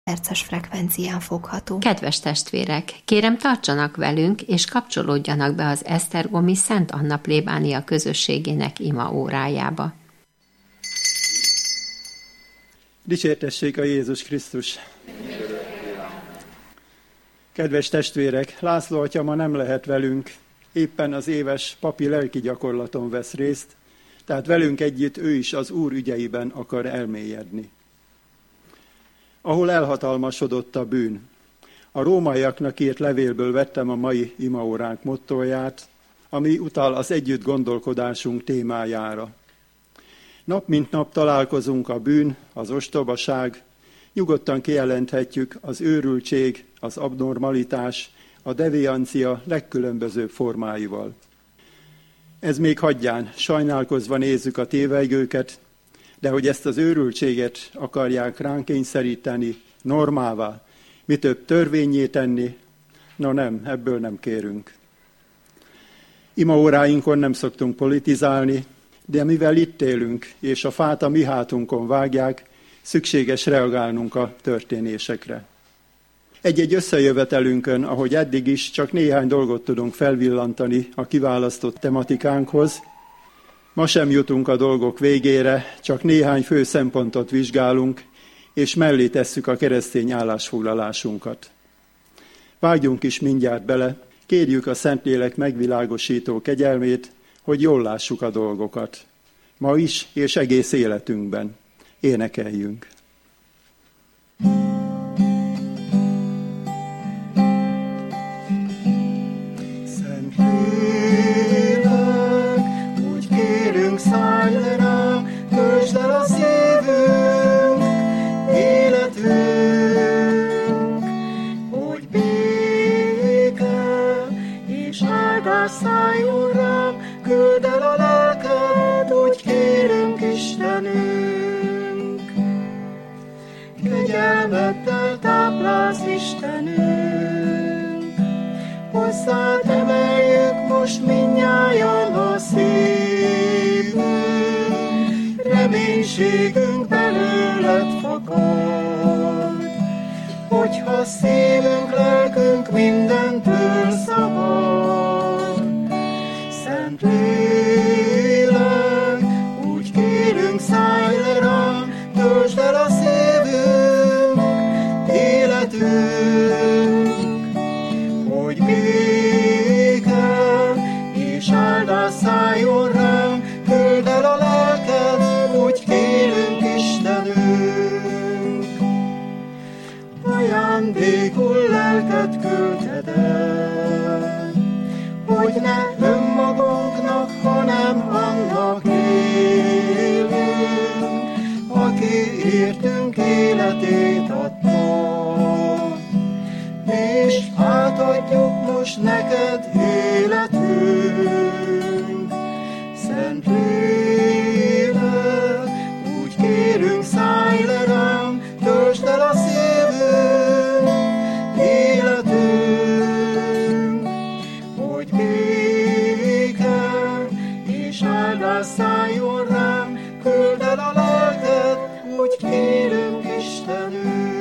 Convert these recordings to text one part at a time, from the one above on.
perces frekvencián fogható. Kedves testvérek, kérem tartsanak velünk, és kapcsolódjanak be az esztergomi Szent Anna plébánia közösségének ima órájába. Dicsértessék a Jézus Krisztus! Kedves testvérek, László atya ma nem lehet velünk, éppen az éves papi lelki gyakorlaton vesz részt, tehát velünk együtt ő is az Úr ügyeiben akar elmélyedni. Ahol elhatalmasodott a bűn. A rómaiaknak írt levélből vettem a mai imaóránk mottóját, ami utal az együtt gondolkodásunk témájára. Nap mint nap találkozunk a bűn, az ostobaság, nyugodtan kijelenthetjük az őrültség, az abnormalitás, a deviancia legkülönbözőbb formáival. Ez még hagyján, sajnálkozva nézzük a tévejgőket, de hogy ezt az őrültséget akarják ránk kényszeríteni, normává, mi több törvénnyé tenni, no nem, ebből nem kérünk. Imaóráinkon nem szoktunk politizálni, de mivel itt élünk, és a fát a mi hátunkon vágják, szükséges reagálnunk a történésekre. Egy-egy összejövetelünkön, ahogy eddig is, csak néhány dolgot tudunk felvillantani a kiválasztott tematikánkhoz. Ma sem jutunk a dolgok végére, csak néhány fő szempontot vizsgálunk, és mellé tesszük a keresztény állásfoglalásunkat. Vágjunk is mindjárt bele, kérjük a Szentlélek megvilágosító kegyelmét, hogy jól lássuk a dolgokat. Ma is, és egész életünkben. Énekeljünk! Szállj le rá, töltsd el a szívünk, életünk, hogy béke és áldás szálljon rám, küldd el a lelked, úgy kérünk Istenünk. Kegyelmeddel táplálsz Istenünk, hozzád emeljük most mindnyájan a reménységünk belőled fakad, hogyha szívünk, lelkünk mindentől szabad. Szent Lélek, úgy kérünk, szállj le rám, töltsd el a szívünk, életünk, hogy béke és áldás szálljon rám, küldd el a lelked, úgy kérünk Istenünk. Ajándékul lelket küldted el, hogy ne önmagunknak, hanem annak élünk, aki értünk életét adta, és átadjuk most neked életünk. Szent Lélek, úgy kérünk, szállj le rám, töltsd el a szívünk, életünk, hogy béke és áldás szálljon rám, küldd el a lelked, úgy kérünk Istenünk.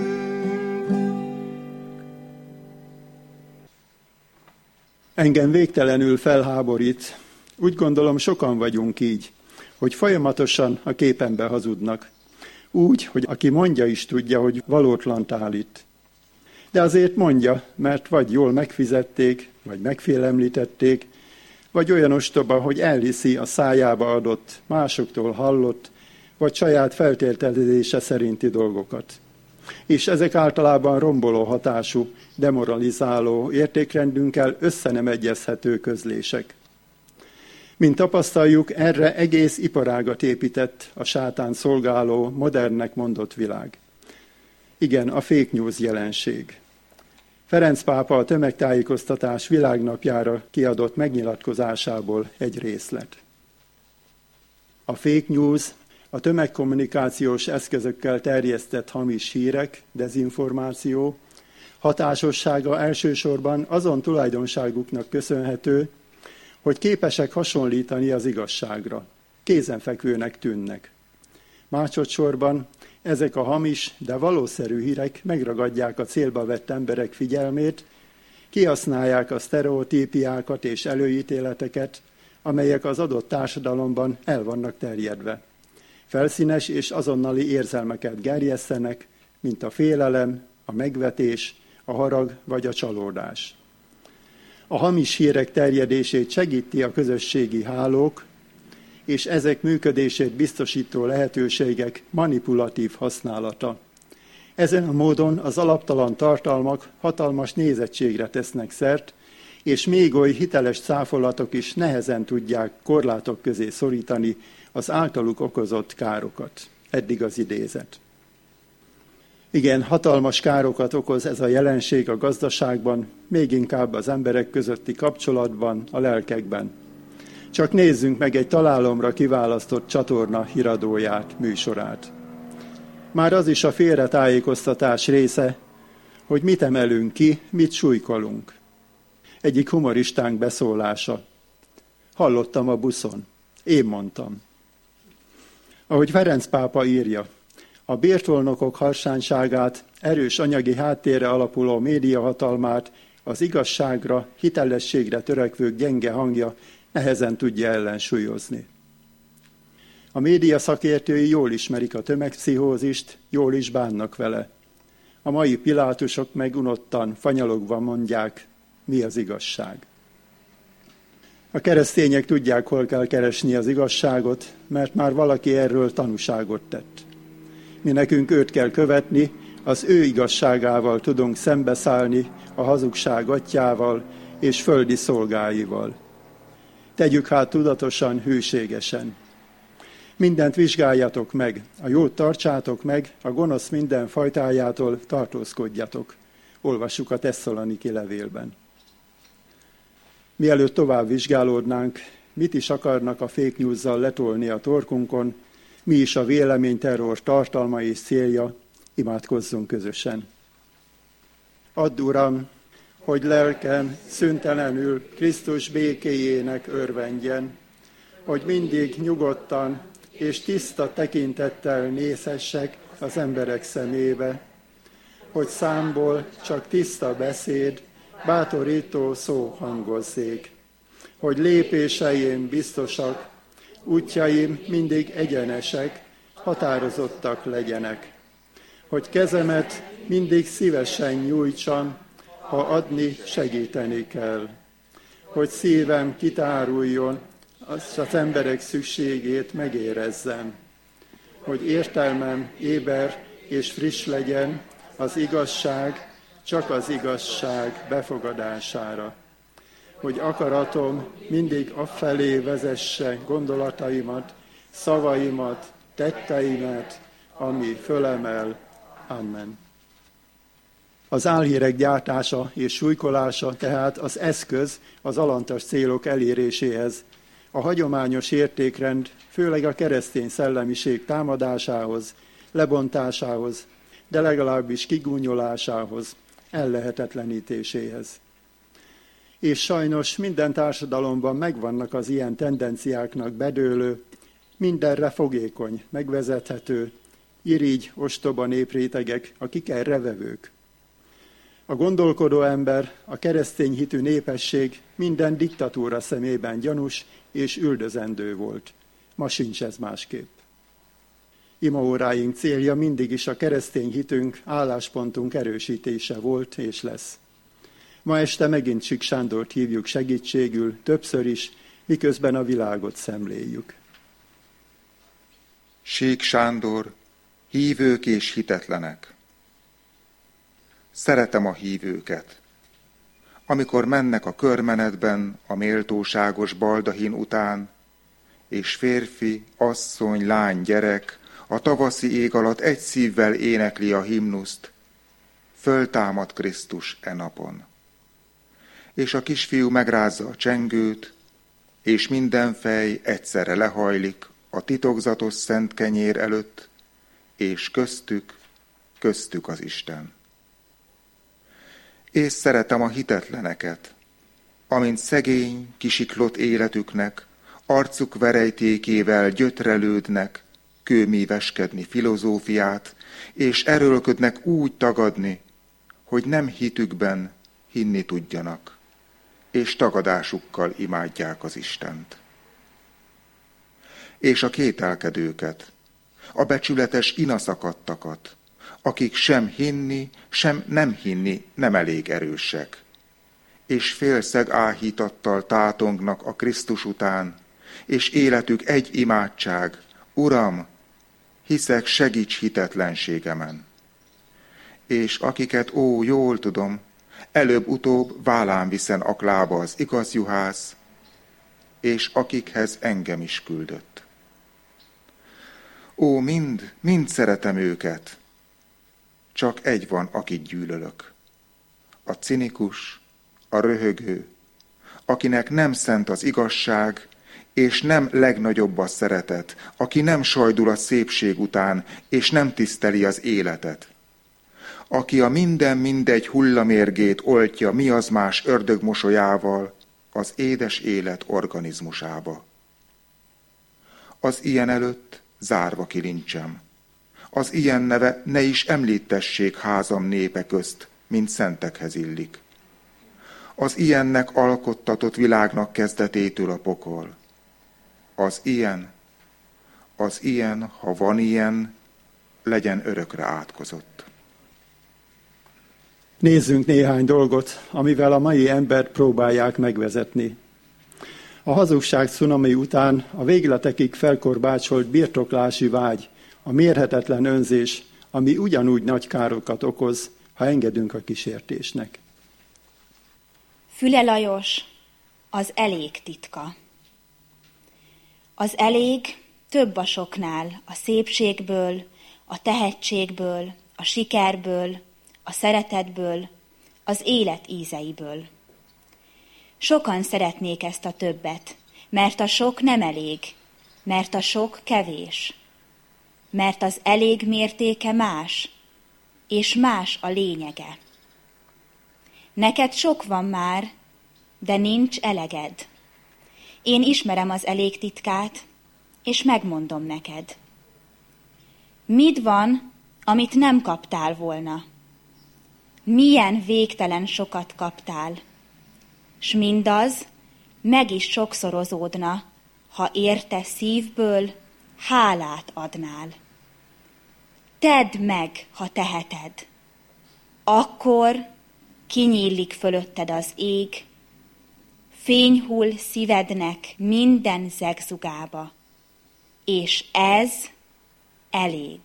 Engem végtelenül felháborít. Úgy gondolom, sokan vagyunk így, hogy folyamatosan a képembe hazudnak. Úgy, hogy aki mondja is tudja, hogy valótlant állít. De azért mondja, mert vagy jól megfizették, vagy megfélemlítették, vagy olyan ostoba, hogy elhiszi a szájába adott, másoktól hallott, vagy saját feltételezése szerinti dolgokat. És ezek általában romboló hatású, demoralizáló, értékrendünkkel össze nem egyezhető közlések. Mint tapasztaljuk, erre egész iparágat épített a sátán szolgáló, modernnek mondott világ. Igen, a fake news jelenség. Ferenc pápa a tömegtájékoztatás világnapjára kiadott megnyilatkozásából egy részlet. A fake news, a tömegkommunikációs eszközökkel terjesztett hamis hírek, dezinformáció, hatásossága elsősorban azon tulajdonságuknak köszönhető, hogy képesek hasonlítani az igazságra. Kézenfekvőnek tűnnek. Másodszorban Ezek a hamis, de valószerű hírek megragadják a célba vett emberek figyelmét, kihasználják a sztereotípiákat és előítéleteket, amelyek az adott társadalomban el vannak terjedve. Felszínes és azonnali érzelmeket gerjesztenek, mint a félelem, a megvetés, a harag vagy a csalódás. A hamis hírek terjedését segíti a közösségi hálók, és ezek működését biztosító lehetőségek manipulatív használata. Ezen a módon az alaptalan tartalmak hatalmas nézettségre tesznek szert, és még oly hiteles cáfolatok is nehezen tudják korlátok közé szorítani az általuk okozott károkat. Eddig az idézet. Igen, hatalmas károkat okoz ez a jelenség a gazdaságban, még inkább az emberek közötti kapcsolatban, a lelkekben. Csak nézzünk meg egy találomra kiválasztott csatorna híradóját, műsorát. Már az is a félretájékoztatás része, hogy mit emelünk ki, mit súlykolunk. Egyik humoristánk beszólása. Hallottam a buszon. Én mondtam. Ahogy Ferenc pápa írja, a bértolnokok harsányságát, erős anyagi háttérre alapuló médiahatalmát, az igazságra, hitelességre törekvők gyenge hangja nehezen tudja ellensúlyozni. A média szakértői jól ismerik a tömegpszichózist, jól is bánnak vele. A mai Pilátusok meg unottan, fanyalogva mondják, mi az igazság. A keresztények tudják, hol kell keresni az igazságot, mert már valaki erről tanúságot tett. Mi nekünk őt kell követni, az ő igazságával tudunk szembeszállni a hazugság atyjával és földi szolgáival. Tegyük hát tudatosan, hűségesen. Mindent vizsgáljatok meg, a jót tartsátok meg, a gonosz minden fajtájától tartózkodjatok. Olvassuk a Tesszaloniki levélben. Mielőtt tovább vizsgálódnánk, mit is akarnak a fake news-zal letolni a torkunkon, mi is a véleményterror tartalma és célja, imádkozzunk közösen. Add, Uram, hogy lelkem szüntelenül Krisztus békéjének örvendjen, hogy mindig nyugodtan és tiszta tekintettel nézhessek az emberek szemébe, hogy számból csak tiszta beszéd, bátorító szó hangozzék, hogy lépéseim biztosak, útjaim mindig egyenesek, határozottak legyenek, hogy kezemet mindig szívesen nyújtsam, ha adni, segíteni kell, hogy szívem kitáruljon, az emberek szükségét megérezzem, hogy értelmem éber és friss legyen az igazság, csak az igazság befogadására, hogy akaratom mindig afelé vezesse gondolataimat, szavaimat, tetteimet, ami fölemel. Amen. Az álhírek gyártása és súlykolása tehát az eszköz az alantas célok eléréséhez, a hagyományos értékrend, főleg a keresztény szellemiség támadásához, lebontásához, de legalábbis kigúnyolásához, ellehetetlenítéséhez. És sajnos minden társadalomban megvannak az ilyen tendenciáknak bedőlő, mindenre fogékony, megvezethető, irigy, ostoba néprétegek, akik erre vevők. A gondolkodó ember, a keresztény hitű népesség minden diktatúra szemében gyanús és üldözendő volt. Ma sincs ez másképp. Imaóráink célja mindig is a keresztény hitünk, álláspontunk erősítése volt és lesz. Ma este megint Csik Sándort hívjuk segítségül, többször is, miközben a világot szemléljük. Sík Sándor, hívők és hitetlenek. Szeretem a hívőket. Amikor mennek a körmenetben a méltóságos baldahin után, és férfi, asszony, lány, gyerek a tavaszi ég alatt egy szívvel énekli a himnuszt, föltámad Krisztus e napon. És a kisfiú megrázza a csengőt, és minden fej egyszerre lehajlik a titokzatos szent kenyér előtt, és köztük az Isten. És szeretem a hitetleneket, amint szegény, kisiklott életüknek, arcuk verejtékével gyötrelődnek, kőmíveskedni filozófiát, és erőlködnek úgy tagadni, hogy nem hitükben hinni tudjanak, és tagadásukkal imádják az Istent. És a kételkedőket, a becsületes inaszakadtakat, akik sem hinni, sem nem hinni nem elég erősek, és félszeg áhítattal tátongnak a Krisztus után, és életük egy imádság: Uram, hiszek, segíts hitetlenségemen. És akiket, ó, jól tudom, előbb-utóbb vállán viszen aklába az igaz juhász, és akikhez engem is küldött. Ó, mind szeretem őket, csak egy van, akit gyűlölök. A cinikus, a röhögő, akinek nem szent az igazság, és nem legnagyobb a szeretet, aki nem sajdul a szépség után, és nem tiszteli az életet. Aki a minden mindegy hullamérgét oltja mi az más ördögmosolyával az édes élet organizmusába. Az ilyen előtt zárva kilincsem. Az ilyen neve ne is említessék házam népe közt, mint szentekhez illik. Az ilyennek alkottatott világnak kezdetétől a pokol. Az ilyen, ha van ilyen, legyen örökre átkozott. Nézzünk néhány dolgot, amivel a mai embert próbálják megvezetni. A hazugság cunami után a végletekig felkorbácsolt birtoklási vágy, a mérhetetlen önzés, ami ugyanúgy nagy károkat okoz, ha engedünk a kísértésnek. Füle Lajos, az elég titka. Az elég több a soknál, a szépségből, a tehetségből, a sikerből, a szeretetből, az élet ízeiből. Sokan szeretnék ezt a többet, mert a sok nem elég, mert a sok kevés, mert az elég mértéke más, és más a lényege. Neked sok van már, de nincs eleged. Én ismerem az elég titkát, és megmondom neked. Mit van, amit nem kaptál volna? Milyen végtelen sokat kaptál, s mindaz meg is sokszorozódna, ha érte szívből hálát adnál. Tedd meg, ha teheted. Akkor kinyílik fölötted az ég, fény hull szívednek minden zegzugába, és ez elég.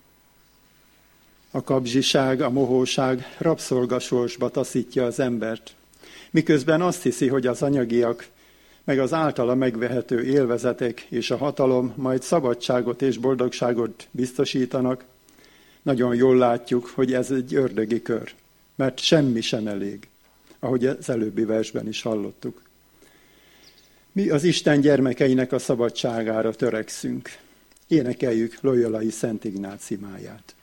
A kapzsiság, a mohóság rabszolgasorsba taszítja az embert, miközben azt hiszi, hogy az anyagiak, meg az általa megvehető élvezetek és a hatalom majd szabadságot és boldogságot biztosítanak. Nagyon jól látjuk, hogy ez egy ördögi kör, mert semmi sem elég, ahogy az előbbi versben is hallottuk. Mi az Isten gyermekeinek a szabadságára törekszünk. Énekeljük Loyolai Szent Ignác imáját.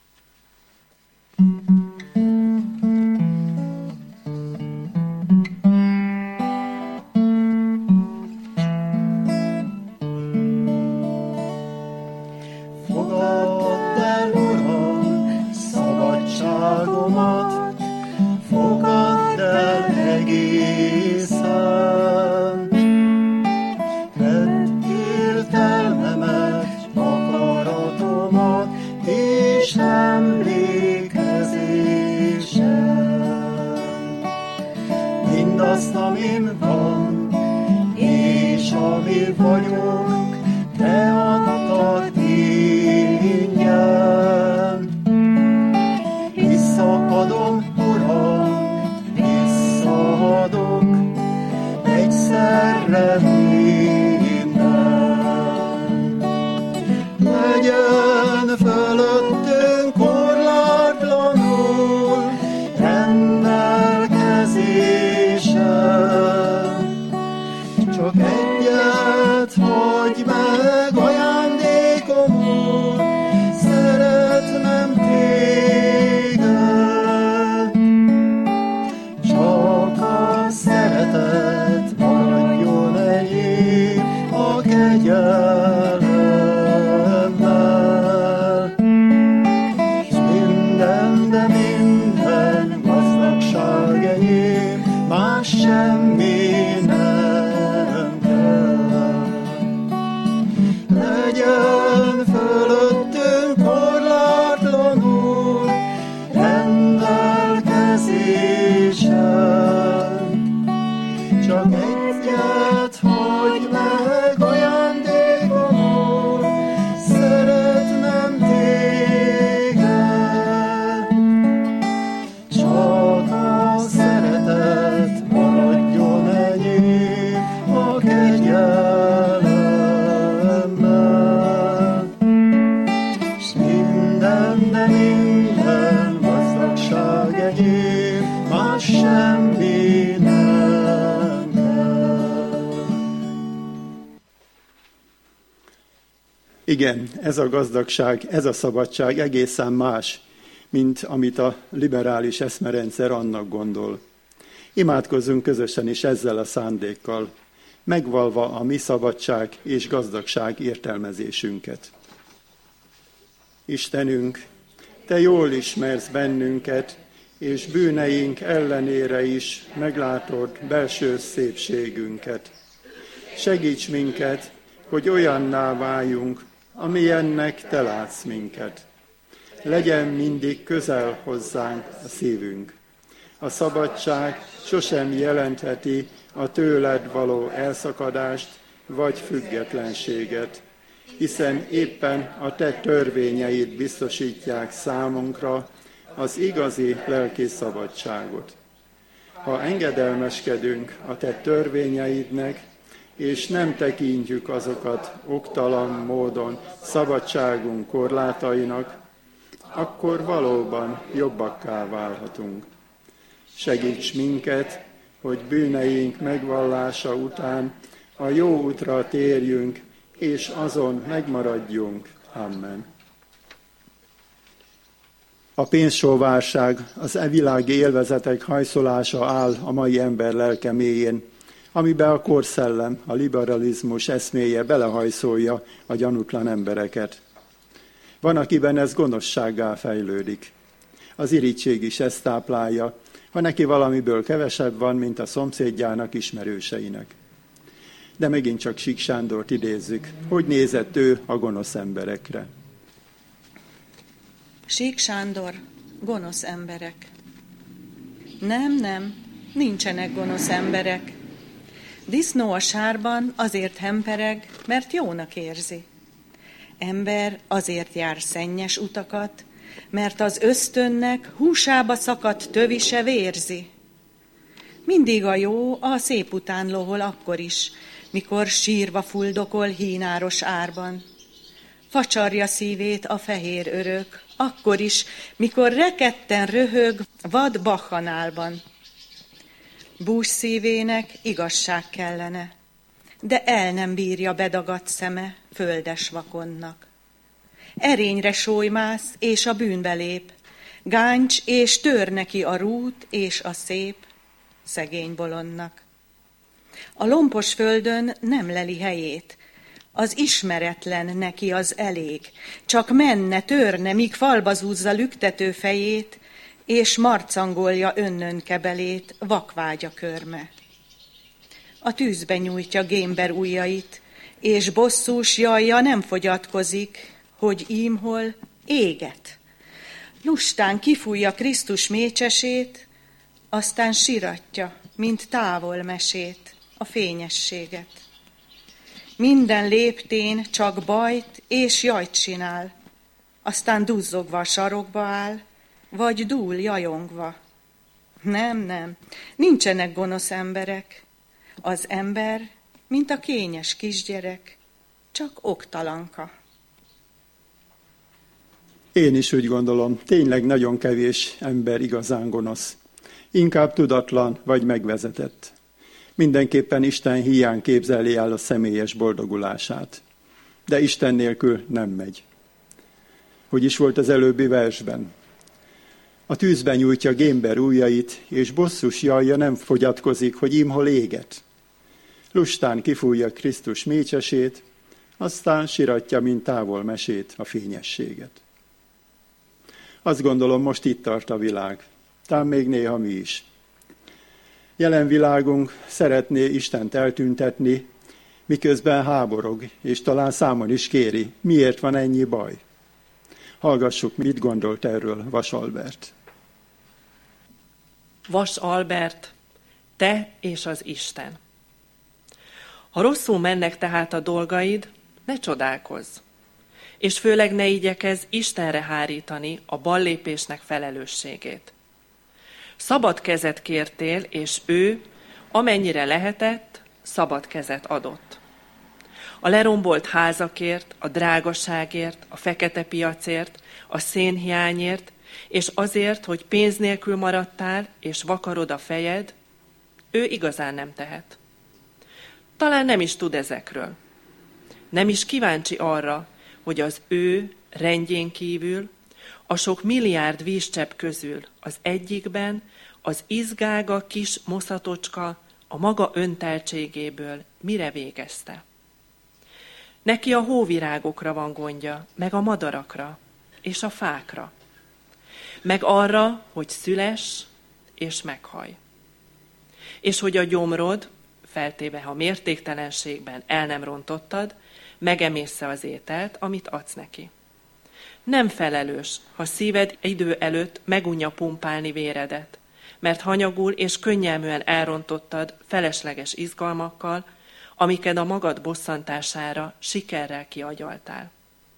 Fogadd el, Uram, szabadságomat, fogadd el egészen. Tedd értelmemet, akaratomat, és emlékezésem. Mindazt, amin van, és ami vagyok, te adtad ingyen. Visszaadom, Uram, visszaadok, egyszerre minden. Legyen fölöttünk korlátlanul rendelkezésem. Csak egyet hagyj meg ajándékomul, szeretnem téged. Csak a szeretet maradjon egy legyünk, más semmi nem kell. Igen, ez a gazdagság, ez a szabadság egészen más, mint amit a liberális eszmerendszer annak gondol. Imádkozzunk közösen is ezzel a szándékkal, megvalva a mi szabadság és gazdagság értelmezésünket. Istenünk, Te jól ismersz bennünket, és bűneink ellenére is meglátod belső szépségünket. Segíts minket, hogy olyanná váljunk, amilyennek Te látsz minket. Legyen mindig közel hozzánk a szívünk. A szabadság sosem jelentheti a tőled való elszakadást vagy függetlenséget, hiszen éppen a Te törvényeid biztosítják számunkra az igazi lelki szabadságot. Ha engedelmeskedünk a Te törvényeidnek, és nem tekintjük azokat oktalan módon szabadságunk korlátainak, akkor valóban jobbakká válhatunk. Segíts minket, hogy bűneink megvallása után a jó útra térjünk, és azon megmaradjunk. Amen. A pénzsóvárság, az evilági élvezetek hajszolása áll a mai ember lelke mélyén, amiben a korszellem, a liberalizmus eszméje belehajszolja a gyanútlan embereket. Van, akiben ez gonoszsággá fejlődik. Az irigység is ezt táplálja, ha neki valamiből kevesebb van, mint a szomszédjának, ismerőseinek. De megint csak Sík Sándort idézzük. Hogy nézett ő a gonosz emberekre? Sík Sándor, gonosz emberek. Nem, nincsenek gonosz emberek. Disznó a sárban azért hempereg, mert jónak érzi. Ember azért jár szennyes utakat, mert az ösztönnek húsába szakadt tövise vérzi. Mindig a jó a szép után lohol akkor is, mikor sírva fuldokol hínáros árban. Facsarja szívét a fehér örök, akkor is, mikor rekedten röhög vad bakkanálban. Bús szívének igazság kellene, de el nem bírja bedagadt szeme földes vakonnak. Erényre sólymász, és a bűnbe lép, gáncs és tör neki a rút és a szép, szegény bolondnak. A lompos földön nem leli helyét, az ismeretlen neki az elég, csak menne, törne, míg falba zúzza lüktető fejét, és marcangolja önnön kebelét vakvágya körme. A tűzbe nyújtja gémber ujjait, és bosszús jajja nem fogyatkozik, hogy ímhol éget. Lustán kifújja Krisztus mécsesét, aztán siratja, mint távol mesét, a fényességet. Minden léptén csak bajt és jajt csinál, aztán duzzogva a sarokba áll, vagy dúl jajongva. Nem, nincsenek gonosz emberek. Az ember, mint a kényes kisgyerek, csak oktalanka. Én is úgy gondolom, tényleg nagyon kevés ember igazán gonosz. Inkább tudatlan vagy megvezetett. Mindenképpen Isten híján képzeli el a személyes boldogulását. De Isten nélkül nem megy. Hogy is volt az előbbi versben? A tűzben nyújtja gémber ujjait, és bosszus jajja nem fogyatkozik, hogy ímhol éget. Lustán kifújja Krisztus mécsesét, aztán siratja, mint távol mesét, a fényességet. Azt gondolom, most itt tart a világ. Talán még néha mi is. Jelen világunk szeretné Istent eltüntetni, miközben háborog, és talán számon is kéri, miért van ennyi baj. Hallgassuk, mit gondolt erről Vas Albert. Vas Albert, te és az Isten. Ha rosszul mennek tehát a dolgaid, ne csodálkozz, és főleg ne igyekezz Istenre hárítani a ballépésnek felelősségét. Szabad kezet kértél, és ő, amennyire lehetett, szabad kezet adott. A lerombolt házakért, a drágaságért, a fekete piacért, a szénhiányért és azért, hogy pénz nélkül maradtál, és vakarod a fejed, ő igazán nem tehet. Talán nem is tud ezekről. Nem is kíváncsi arra, hogy az ő rendjén kívül, a sok milliárd vízcsepp közül az egyikben az izgága kis moszatocska a maga önteltségéből mire végezte. Neki a hóvirágokra van gondja, meg a madarakra, és a fákra, meg arra, hogy szüless és meghaj. És hogy a gyomrod, feltéve ha mértéktelenségben el nem rontottad, megemészze az ételt, amit adsz neki. Nem felelős, ha szíved idő előtt megunja pumpálni véredet, mert hanyagul és könnyelműen elrontottad felesleges izgalmakkal, amiket a magad bosszantására sikerrel kiagyaltál.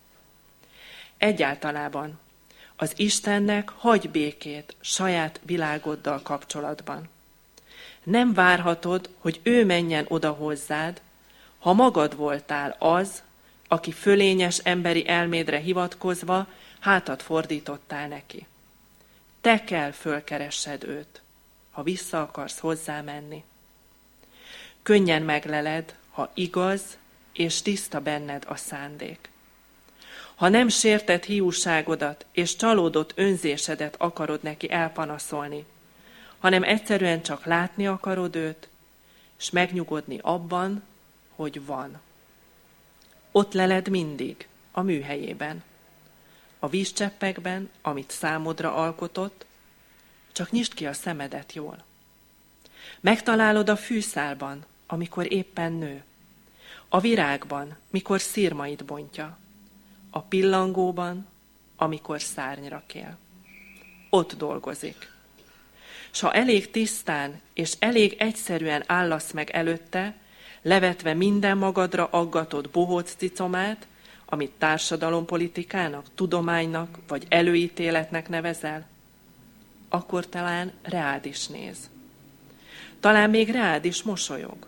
Egyáltalában az Istennek hagy békét saját világoddal kapcsolatban. Nem várhatod, hogy ő menjen oda hozzád, ha magad voltál az, aki fölényes emberi elmédre hivatkozva hátat fordítottál neki. Te kell fölkeressed őt, ha vissza akarsz hozzá menni. Könnyen megleled, ha igaz és tiszta benned a szándék. Ha nem sértett hiúságodat és csalódott önzésedet akarod neki elpanaszolni, hanem egyszerűen csak látni akarod őt, és megnyugodni abban, hogy van. Ott leled mindig, a műhelyében, a vízcseppekben, amit számodra alkotott, csak nyisd ki a szemedet jól. Megtalálod a fűszálban, amikor éppen nő, a virágban, mikor szirmait bontja, a pillangóban, amikor szárnyra kél. Ott dolgozik. S ha elég tisztán és elég egyszerűen állasz meg előtte, levetve minden magadra aggatott bohóc cicomát, amit társadalompolitikának, tudománynak vagy előítéletnek nevezel, akkor talán reád is néz. Talán még reád is mosolyog.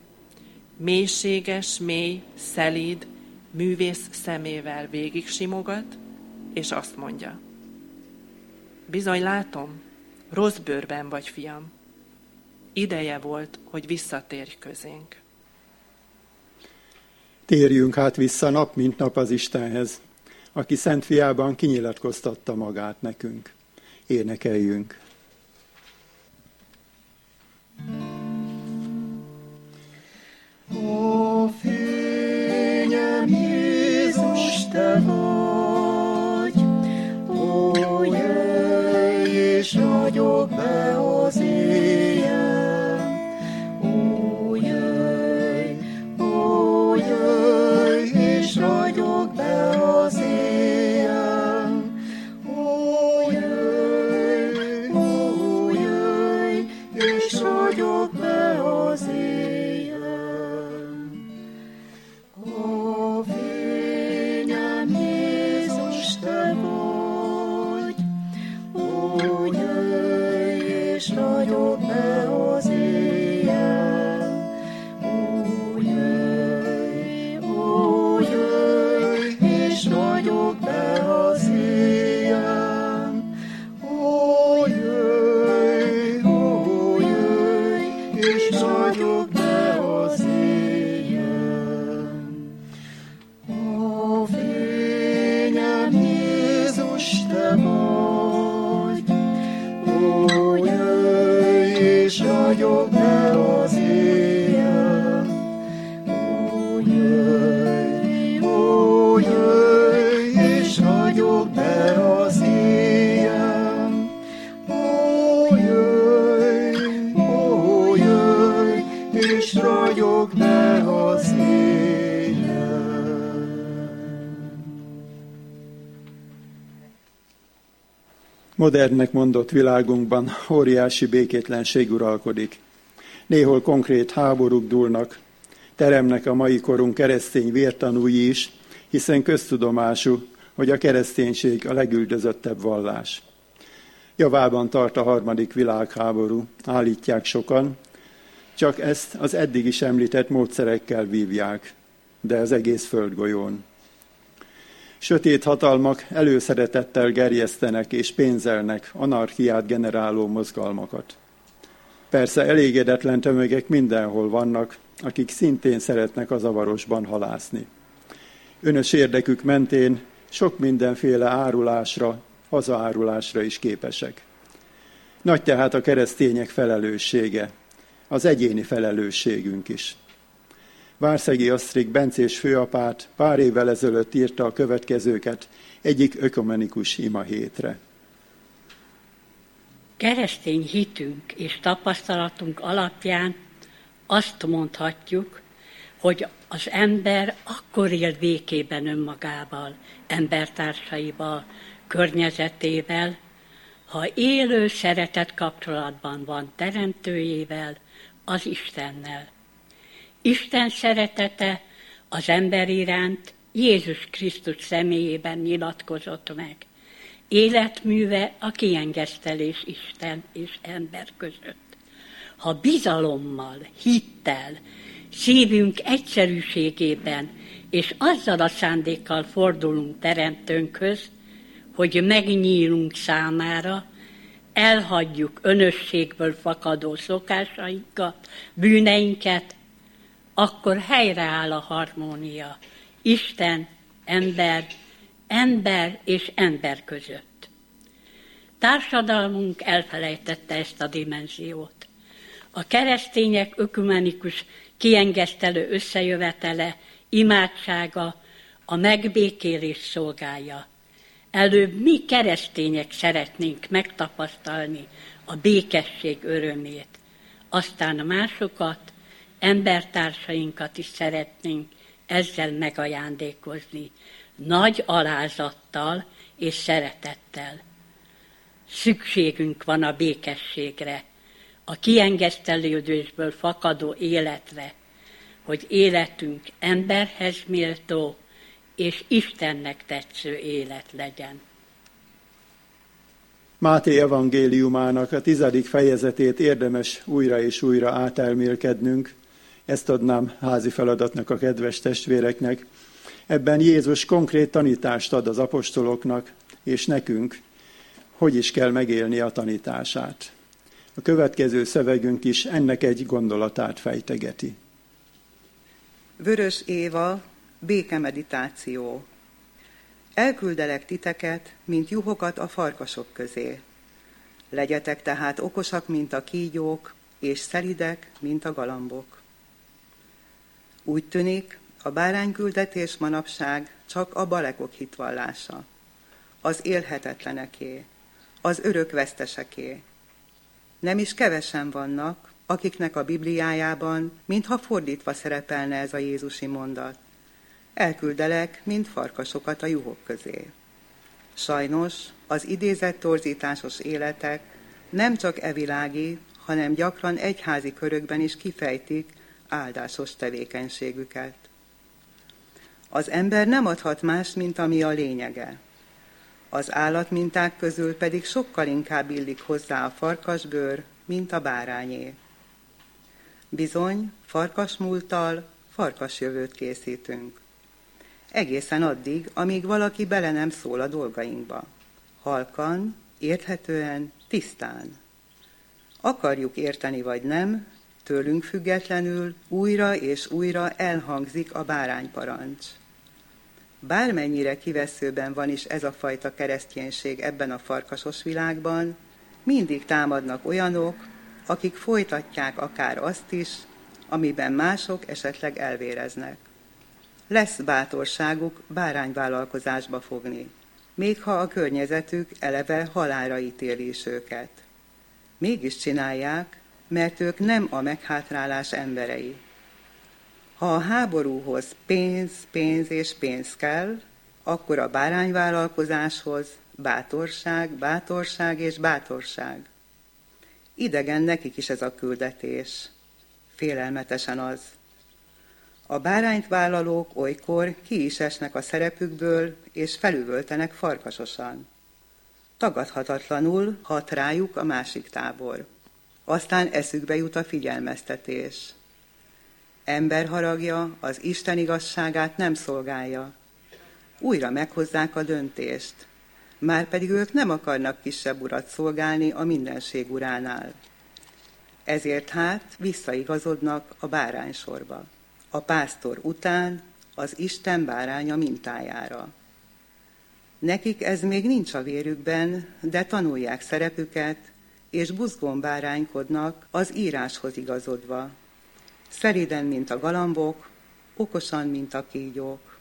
Mélységes, mély, szelíd, művész szemével végig simogat, és azt mondja: bizony látom, rossz bőrben vagy, fiam. Ideje volt, hogy visszatérj közénk. Térjünk hát vissza nap mint nap az Istenhez, aki Szent Fiában kinyilatkoztatta magát nekünk. Énekeljünk! Ó, fényem, Jézus, te vagy, ó, jöjj és ragyog be az éjjel, ó, jöjj és ragyog be az éjjel, ó, jöjj és ragyog be az éjjel. Ó, fényem, Jézus, te vagy, ó, jöjj és ragyog be az éjjel, ó, jöjj és ragyog be az éjjel, ó, jöjj és ragyog be az éjjel. Ó, fényem, Jézus, te vagy, ó, jöjj és ragyog be az éjjel, ó, jöjj és ragyog be az éjjel, ó, jöjj és ragyog be az éjjel. Modernnek mondott világunkban óriási békétlenség uralkodik. Néhol konkrét háborúk dúlnak, teremnek a mai korunk keresztény vértanúi is, hiszen köztudomású, hogy a kereszténység a legüldözöttebb vallás. Javában tart a 3. világháború, állítják sokan, csak ezt az eddig is említett módszerekkel vívják, de az egész földgolyón. Sötét hatalmak előszeretettel gerjesztenek és pénzelnek anarchiát generáló mozgalmakat. Persze elégedetlen tömegek mindenhol vannak, akik szintén szeretnek a zavarosban halászni. Önös érdekük mentén sok mindenféle árulásra, hazaárulásra is képesek. Nagy tehát a keresztények felelőssége, az egyéni felelősségünk is. Várszegi Asztrik bencés főapát pár évvel ezelőtt írta a következőket egyik ökumenikus imahétre. Keresztény hitünk és tapasztalatunk alapján azt mondhatjuk, hogy az ember akkor él békében önmagával, embertársaival, környezetével, ha élő szeretet kapcsolatban van teremtőjével, az Istennel. Isten szeretete az ember iránt Jézus Krisztus személyében nyilatkozott meg. Életműve a kiengesztelés Isten és ember között. Ha bizalommal, hittel, szívünk egyszerűségében és azzal a szándékkal fordulunk teremtőnkhöz, hogy megnyílunk számára, elhagyjuk önösségből fakadó szokásainkat, bűneinket, akkor helyreáll a harmónia Isten, ember és ember között. Társadalmunk elfelejtette ezt a dimenziót. A keresztények ökumenikus kiengesztelő összejövetele, imádsága a megbékélés szolgálja. Előbb mi keresztények szeretnénk megtapasztalni a békesség örömét, aztán másokat, embertársainkat is szeretnénk ezzel megajándékozni, nagy alázattal és szeretettel. Szükségünk van a békességre, a kiengesztelődésből fakadó életre, hogy életünk emberhez méltó és Istennek tetsző élet legyen. Máté evangéliumának a 10. fejezetét érdemes újra és újra átelmélkednünk, ezt adnám házi feladatnak a kedves testvéreknek. Ebben Jézus konkrét tanítást ad az apostoloknak és nekünk, hogy is kell megélni a tanítását. A következő szövegünk is ennek egy gondolatát fejtegeti. Vörös Éva, békemeditáció. Elküldelek titeket, mint juhokat a farkasok közé. Legyetek tehát okosak, mint a kígyók, és szelidek, mint a galambok. Úgy tűnik, a bárányküldetés manapság csak a balekok hitvallása, az élhetetleneké, az örök veszteseké. Nem is kevesen vannak, akiknek a Bibliájában, mintha fordítva szerepelne ez a jézusi mondat. Elküldelek, mint farkasokat a juhok közé. Sajnos az idézett torzításos életek nem csak evilági, hanem gyakran egyházi körökben is kifejtik áldásos tevékenységüket. Az ember nem adhat más, mint ami a lényege. Az állatminták közül pedig sokkal inkább illik hozzá a farkasbőr, mint a bárányé. Bizony, farkasmúlttal farkasjövőt készítünk. Egészen addig, amíg valaki bele nem szól a dolgainkba. Halkan, érthetően, tisztán. Akarjuk érteni vagy nem, tőlünk függetlenül újra és újra elhangzik a bárányparancs. Bármennyire kiveszőben van is ez a fajta kereszténység ebben a farkasos világban, mindig támadnak olyanok, akik folytatják akár azt is, amiben mások esetleg elvéreznek. Lesz bátorságuk bárányvállalkozásba fogni, még ha a környezetük eleve halálra ítéli is őket. Mégis csinálják, mert ők nem a meghátrálás emberei. Ha a háborúhoz pénz és pénz kell, akkor a bárányvállalkozáshoz bátorság és bátorság. Idegen nekik is ez a küldetés. Félelmetesen az. A bárányt vállalók olykor ki is esnek a szerepükből, és felüvöltenek farkasosan. Tagadhatatlanul hat rájuk a másik tábor. Aztán eszükbe jut a figyelmeztetés. Ember haragja az Isten igazságát nem szolgálja. újra meghozzák a döntést, márpedig ők nem akarnak kisebb urat szolgálni a mindenség uránál. Ezért hát visszaigazodnak a báránysorba, a pásztor után az Isten báránya mintájára. Nekik ez még nincs a vérükben, de tanulják szerepüket, és buzgón báránykodnak az íráshoz igazodva. Szelíden, mint a galambok, okosan, mint a kígyók.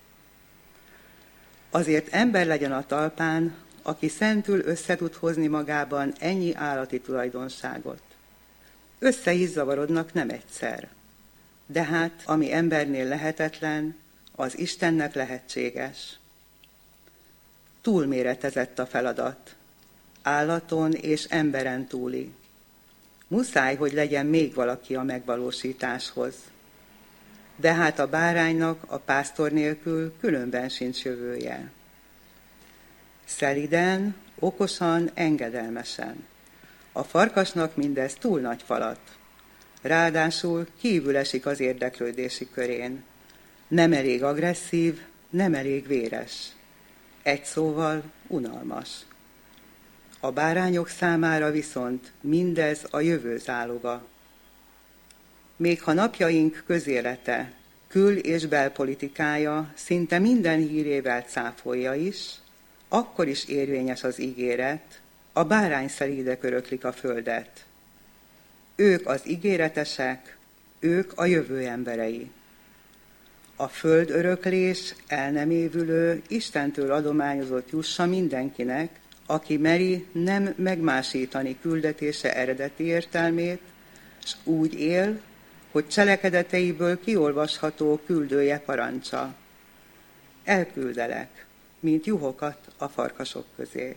Azért ember legyen a talpán, aki szentül össze tud hozni magában ennyi állati tulajdonságot. Össze is zavarodnak nem egyszer. De hát, ami embernél lehetetlen, az Istennek lehetséges. Túlméretezett a feladat, állaton és emberen túli. Muszáj, hogy legyen még valaki a megvalósításhoz. De hát a báránynak a pásztor nélkül különben sincs jövője. Szeliden, okosan, engedelmesen. A farkasnak mindez túl nagy falat. Ráadásul kívül esik az érdeklődési körén. Nem elég agresszív, nem elég véres. Egy szóval unalmas. A bárányok számára viszont mindez a jövő záloga. Még ha napjaink közélete, kül- és belpolitikája szinte minden hírével cáfolja is, akkor is érvényes az ígéret, a bárányszelídek öröklik a földet. Ők az ígéretesek, ők a jövő emberei. A földöröklés el nem évülő, Istentől adományozott jussa mindenkinek, aki meri nem megmásítani küldetése eredeti értelmét, s úgy él, hogy cselekedeteiből kiolvasható küldője parancsa. Elküldelek, mint juhokat a farkasok közé.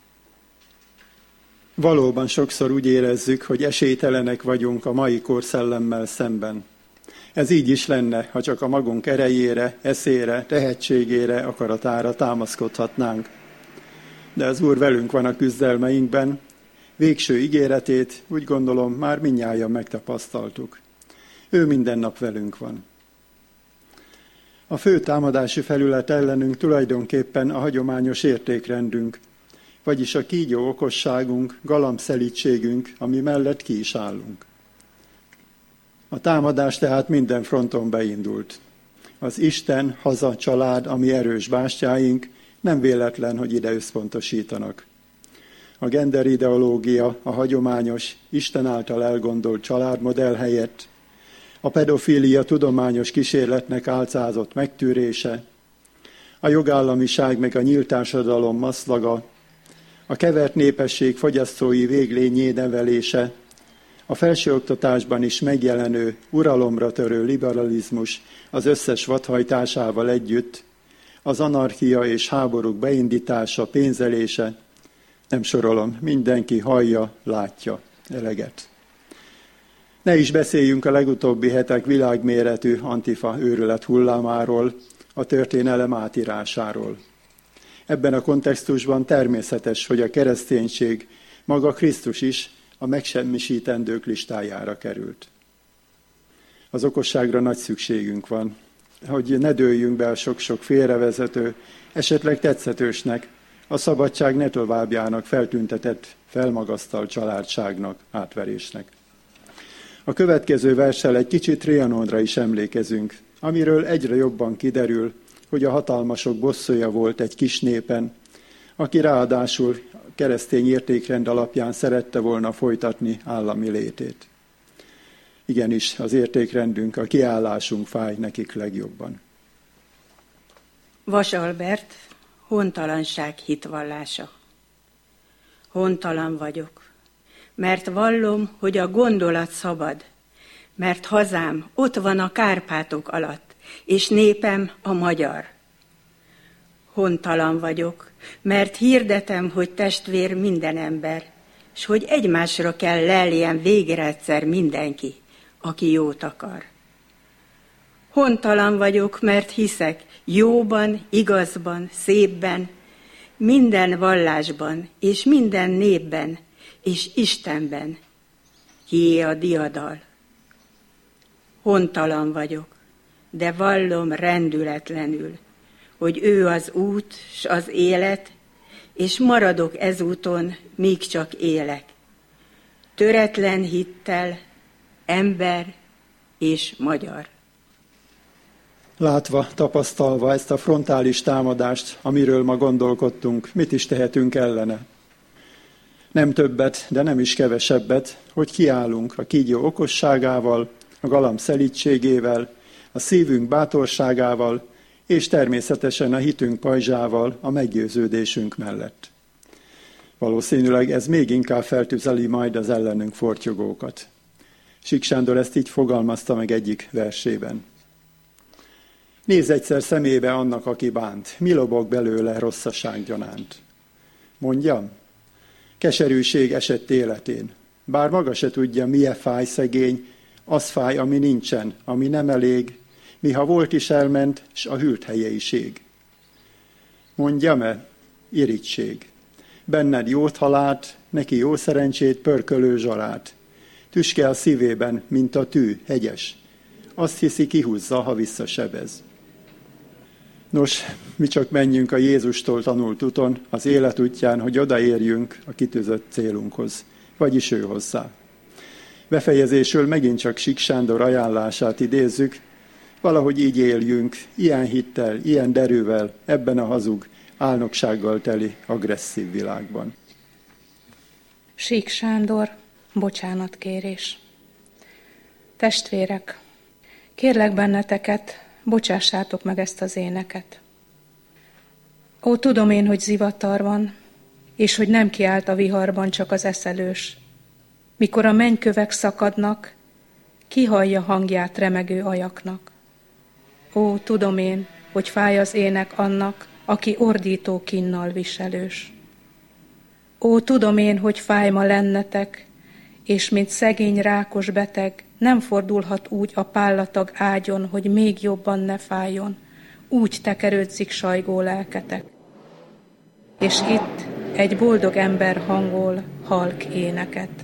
Valóban sokszor úgy érezzük, hogy esélytelenek vagyunk a mai korszellemmel szemben. Ez így is lenne, ha csak a magunk erejére, eszére, tehetségére, akaratára támaszkodhatnánk. De az Úr velünk van a küzdelmeinkben, végső ígéretét, úgy gondolom, már mindnyájan megtapasztaltuk. Ő minden nap velünk van. A fő támadási felület ellenünk tulajdonképpen a hagyományos értékrendünk, vagyis a kígyó okosságunk, galambszelídségünk, ami mellett ki is állunk. A támadás tehát minden fronton beindult. Az Isten, haza, család, ami erős bástyáink, nem véletlen, hogy ide összpontosítanak. A gender ideológia, a hagyományos, Isten által elgondolt családmodell helyett, a pedofília tudományos kísérletnek álcázott megtűrése, a jogállamiság meg a nyílt társadalom maszlaga, a kevert népesség fogyasztói véglényé nevelése, a felsőoktatásban is megjelenő, uralomra törő liberalizmus az összes vadhajtásával együtt, az anarchia és háborúk beindítása, pénzelése, nem sorolom, mindenki hallja, látja eleget. Ne is beszéljünk a legutóbbi hetek világméretű antifa őrület hullámáról, a történelem átírásáról. Ebben a kontextusban természetes, hogy a kereszténység, maga Krisztus is a megsemmisítendők listájára került. Az okosságra nagy szükségünk van, hogy ne dőljünk be a sok-sok félrevezető, esetleg tetszetősnek, a szabadság ne továbbjának feltüntetett, felmagasztalt családságnak, átverésnek. A következő verssel egy kicsit Trianonra is emlékezünk, amiről egyre jobban kiderül, hogy a hatalmasok bosszúja volt egy kis népen, aki ráadásul keresztény értékrend alapján szerette volna folytatni állami létét. Igenis, az értékrendünk, a kiállásunk fáj nekik legjobban. Vas Albert, hontalanság hitvallása. Hontalan vagyok, mert vallom, hogy a gondolat szabad, mert hazám ott van a Kárpátok alatt, és népem a magyar. Hontalan vagyok, mert hirdetem, hogy testvér minden ember, s hogy egymásra kell leljen végre egyszer mindenki, aki jót akar. Hontalan vagyok, mert hiszek jóban, igazban, szépben, minden vallásban, és minden népben, és Istenben. Kié a diadal? Hontalan vagyok, de vallom rendületlenül, hogy ő az út s az élet, és maradok ezúton, míg csak élek. Töretlen hittel, ember és magyar. Látva, tapasztalva ezt a frontális támadást, amiről ma gondolkodtunk, mit is tehetünk ellene? Nem többet, de nem is kevesebbet, hogy kiállunk a kígyó okosságával, a galamb szelídségével, a szívünk bátorságával, és természetesen a hitünk pajzsával a meggyőződésünk mellett. Valószínűleg ez még inkább feltüzeli majd az ellenünk fortyogókat. Sík Sándor ezt így fogalmazta meg egyik versében. Nézz egyszer szemébe annak, aki bánt, mi lobog belőle rosszaság gyanánt. Mondjam, keserűség esett életén, bár maga se tudja, milyen fáj szegény, az fáj, ami nincsen, ami nem elég, mi ha volt is elment, s a hűlt helye is ég. Mondjam-e, irigység, benned jót halát, neki jó szerencsét, pörkölő zsarát, tüske a szívében, mint a tű, hegyes, azt hiszi, kihúzza, ha visszasebez. Nos, mi csak menjünk a Jézustól tanult úton, az élet útján, hogy odaérjünk a kitűzött célunkhoz, vagyis ő hozzá. Befejezésül megint csak Sík Sándor ajánlását idézzük, valahogy így éljünk, ilyen hittel, ilyen derűvel, ebben a hazug, álnoksággal teli, agresszív világban. Sík Sándor, bocsánatkérés. Testvérek, kérlek benneteket, bocsássátok meg ezt az éneket. Ó, tudom én, hogy zivatar van, és hogy nem kiált a viharban csak az eszelős. Mikor a mennykövek szakadnak, ki hallja hangját remegő ajaknak. Ó, tudom én, hogy fáj az ének annak, aki ordító kinnal viselős. Ó, tudom én, hogy fáj ma lennetek, és mint szegény rákos beteg, nem fordulhat úgy a pállatag ágyon, hogy még jobban ne fájjon, úgy tekerődzik sajgó lelketek. És itt egy boldog ember hangol halk éneket.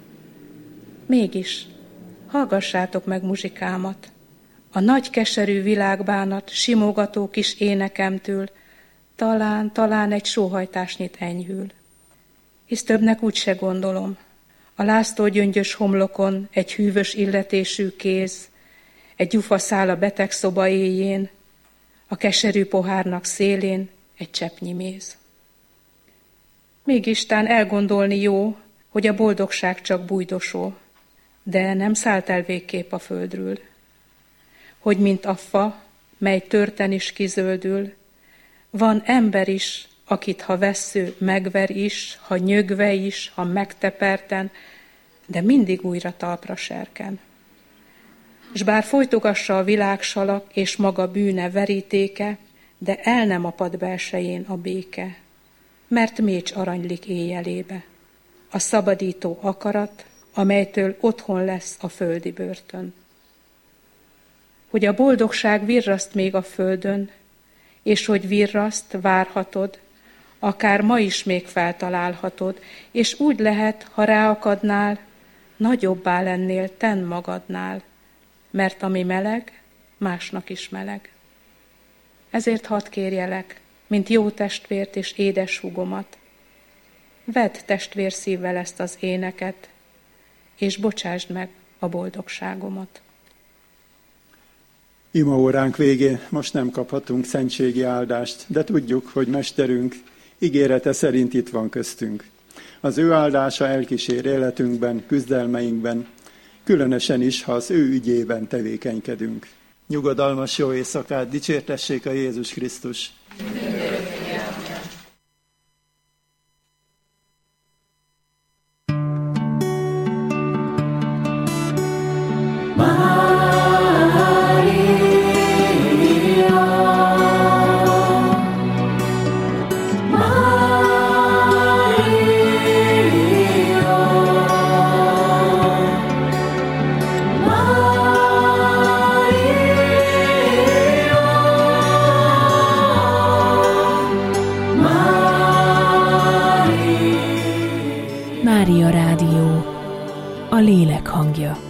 Mégis, hallgassátok meg muzsikámat, a nagy keserű világbánat simogató kis énekemtől talán egy sóhajtásnyit enyhül. Hisz többnek úgy se gondolom, a lászlógyöngyös homlokon egy hűvös illetésű kéz, egy gyufaszál a betegszoba éjjén, a keserű pohárnak szélén egy cseppnyi méz. Mégis tán elgondolni jó, hogy a boldogság csak bújdosó, de nem szállt el végképp a földről. Hogy mint a fa, mely törten is kizöldül, van ember is, akit ha vessző megver is, ha nyögve is, ha megteperten, de mindig újra talpra serken. S bár folytogassa a világsalak és maga bűne verítéke, de el nem apad belsején a béke, mert mécs aranylik éjjelébe, a szabadító akarat, amelytől otthon lesz a földi börtön. Hogy a boldogság virraszt még a földön, és hogy virraszt várhatod, akár ma is még feltalálhatod, és úgy lehet, ha ráakadnál, nagyobbá lennél tenn magadnál, mert ami meleg, másnak is meleg. Ezért hadd kérjelek, mint jó testvért és édes húgomat, vedd testvérszívvel ezt az éneket, és bocsásd meg a boldogságomat. Imaóránk végén most nem kaphatunk szentségi áldást, de tudjuk, hogy mesterünk ígérete szerint itt van köztünk. Az ő áldása elkísér életünkben, küzdelmeinkben, különösen is, ha az ő ügyében tevékenykedünk. Nyugodalmas jó éjszakát, dicsértessék a Jézus Krisztus! Mária Rádió, a lélek hangja.